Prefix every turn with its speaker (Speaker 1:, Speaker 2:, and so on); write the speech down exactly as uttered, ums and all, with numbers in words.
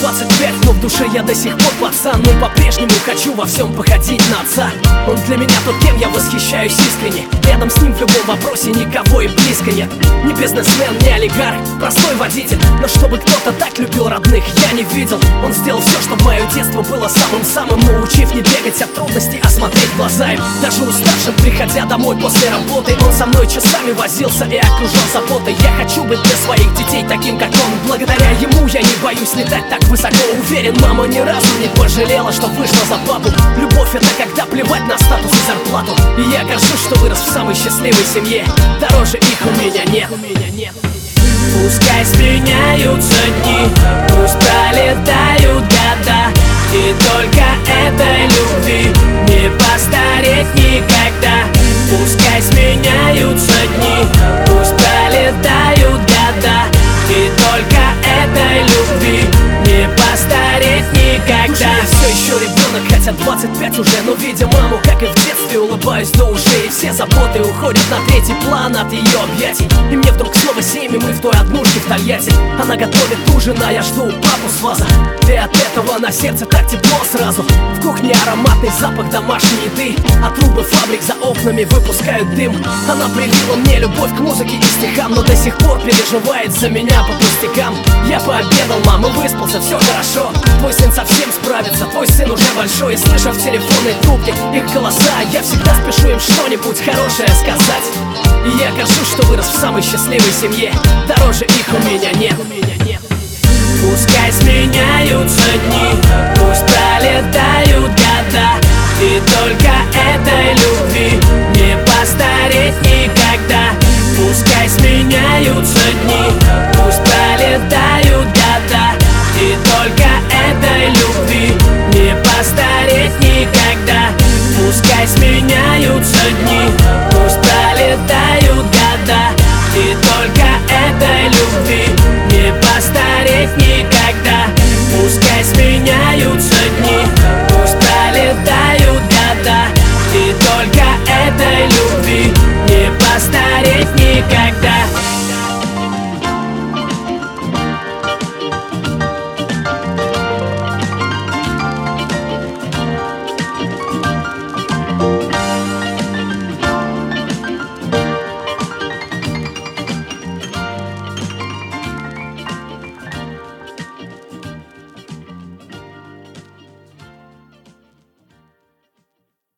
Speaker 1: двадцать пять, но в душе я до сих пор пацан. Но по-прежнему хочу во всем походить на отца. Он для меня тот, кем я восхищаюсь искренне. Рядом с ним в любом вопросе никого и близко нет. Не бизнесмен, не олигарх, простой водитель. Но чтобы кто-то так любил родных, я не видел. Он сделал все, чтобы мое детство было самым-самым, научив не бегать от трудностей, а смотреть в глаза им. Даже уставшим, приходя домой после работы, он со мной часами возился и окружал заботой. Я хочу быть для своих детей таким, как он. Благодаря ему я не боюсь летать так высоко. Уверен, мама ни разу не пожалела, что вышла за папу. Любовь — это когда плевать на статус и зарплату. И я горжусь, что вырос в самой счастливой семье. Дороже их у меня нет, у меня нет.
Speaker 2: Пускай сменяются дни, пусть пролетают года, и только этой любви не постареть никогда. Пускай сменяются дни, пусть пролетают года, и только этой любви не постареть никогда.
Speaker 1: Я все еще ребенок, хотя двадцать пять уже, но видя маму, как и в детстве, улыбаюсь до ушей. И все заботы уходят на третий план от ее объятий. И мне вдруг снова семьи, мы в той однушке в Тольятти. Она готовит ужин, а я жду папу с ваза. И от этого на сердце так тепло сразу. В кухне ароматный запах домашней еды, а трубы фабрик за окнами выпускают дым. Она привила мне любовь к музыке и стихам, но до сих пор переживает за меня по пустякам. Я пообедал, мама, выспался, все хорошо. Твой сын совсем справится, твой сын уже большой. И слыша в телефонной трубке их голоса, я всегда спешу им что-нибудь хорошее сказать. И я горжусь, что вырос в самой счастливой семье. Дороже их у меня нет.